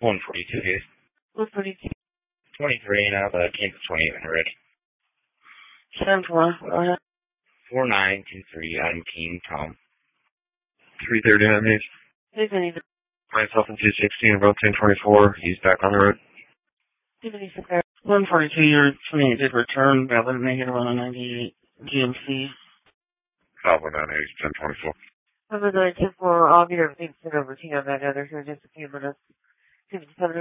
142 days. 142. 23 and out, Kansas 28 in red. 7-4, go ahead. 4923, Adam Keene, Tom. 339 days. Who's in either? Myself and 216, about 1024. He's back on the road. 142, your 28 did return, valid negative 198 GMC. Alpha 98, 1024. Number 924, I'll get everything sent over to you on that other here in just a few minutes. 57